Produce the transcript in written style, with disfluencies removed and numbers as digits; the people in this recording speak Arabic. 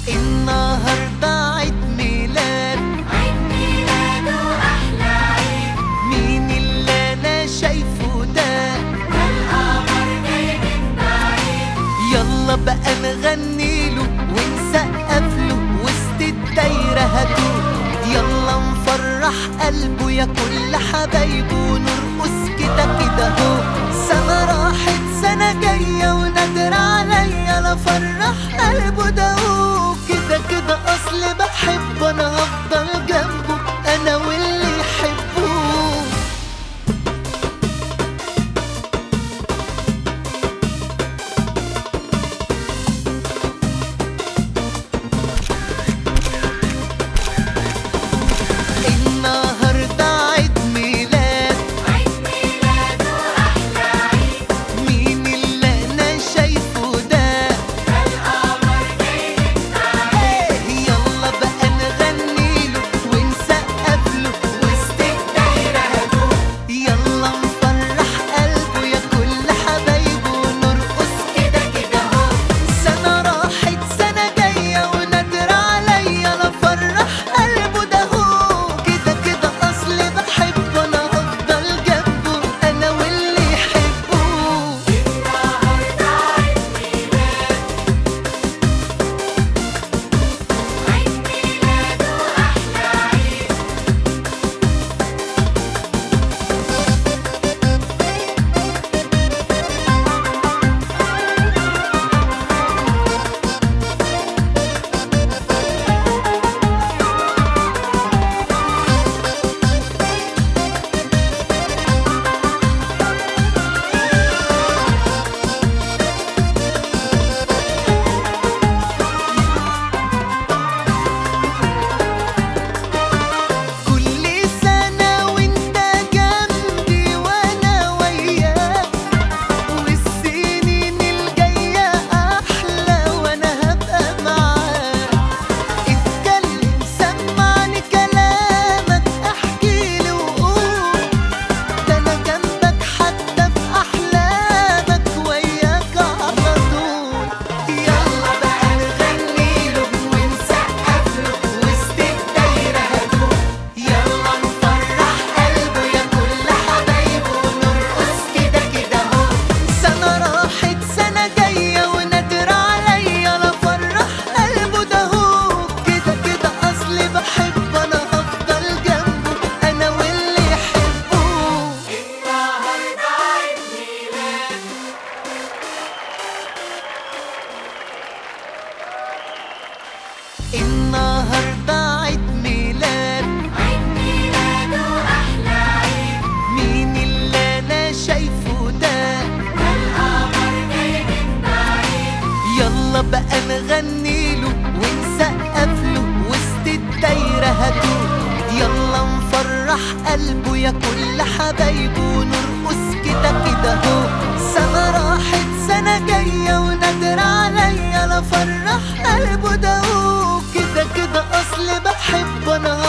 النهارده عيد ميلاد، عيد ميلاده أحلى عيد. مين اللي أنا شايفه ده؟ ده القمر جاي من بعيد. يلا بقى نغنيله ونسقف له وسط الدايرة هاتوه. يلا نفرح قلبه يا كل حبايبه ونرقص كده كده اهو. سنة راحت سنة جاية ونادر عليا لا فرح قلبه ده هو. كده كده أصل بحبه أنا هفضل جنبه أنا واللي يحبوه. النهارده عيد ميلاد، عيد ميلاده أحلى عيد. مين اللي أنا شايفه ده؟ ده القمر جاي من بعيد. يلا بقى نغنيله ونسقف له وسط الدايرة هاتوه. يلا نفرح قلبه يا كل حبايبه ونرقص كده كده اهو. سنة راحت سنة جاية ونادر عليا لا فرح قلبه ده هو. كده كده أصل بحبه أنا هفضل جنبه أنا واللي يحبوه. النهارده عيد ميلاد، عيد ميلاده أحلى عيد. كل سنة وانت جنبي وانا وياك، والسنين الجاية احلى وانا هبقى معاك. اتكلم سمعني كلامك احكيلي وقول، ده انا جنبك حتى في احلامك وياك على طول. يلا بقى نغنيله ونسقف له وسط الدايرة هاتوه. يلا نفرح قلبه يا كل حبايبه ونرقص كده كده اهو. سنة راحت سنة جاية ونادر عليا لا فرح قلبه ده هو. كده كده أصل بحبه أنا هفضل جنبه أنا واللي يحبوه. النهارده عيد ميلاد، النهارده عيد ميلاد، عيد ميلاده أحلى عيد. مين اللي أنا شايفه ده؟ ده القمر جاي من بعيد. يلا بقى نغنيله ونسقف له وسط الدايرة هاتوه. يلا نفرح قلبه يا كل حبايبه ونرقص كده كده اهو. سنة راحت سنة جاية ونادر عليا لا فرح قلبه ده هو. كده كده أصل بحبه أنا